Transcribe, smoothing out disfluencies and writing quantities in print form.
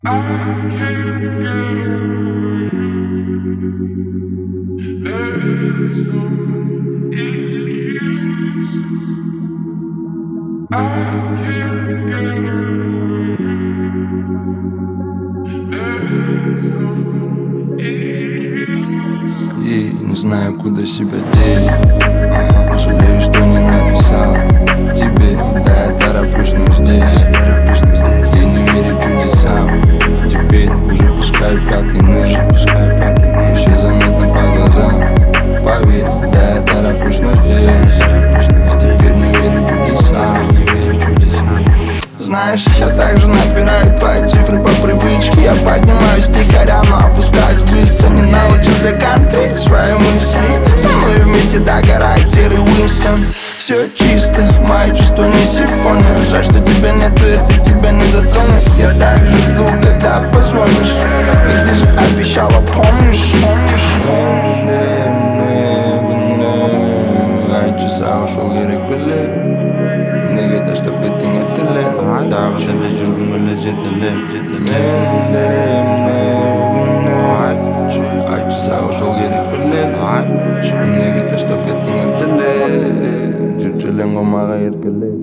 I can't get away. There's no excuse. I can't get away. There's no excuse. И не знаю, куда себя деть. Жалею, что не написал тебе. Да, я тороплюсь, но здесь я не верю чудесам. Теперь уже пускаю пятый ныр. И все заметно по глазам. Поверь, да, я тороплюсь, но здесь теперь не верю чудесам. Знаешь, я также набираю твои цифры по привычке. Я поднимаюсь тихоря, но опускаюсь быстро. Не научился контролировать свои мысли. Со мной вместе догорает серый Уинстон. Все чисто, мои чувства не симфония. Жаль, что тебя нету, это тебя не затронет. Я так жду, когда позвонишь. Ведь ты же обещала, помнишь? Часа ушел керек біле. Неге таштап кеттің етіле. Дағы дәле жүргім өлі жетіле. Менде айтшы саған ушол керек біле. Неге таштап кеттің етіле. Жүрчелең қомаға еркеле.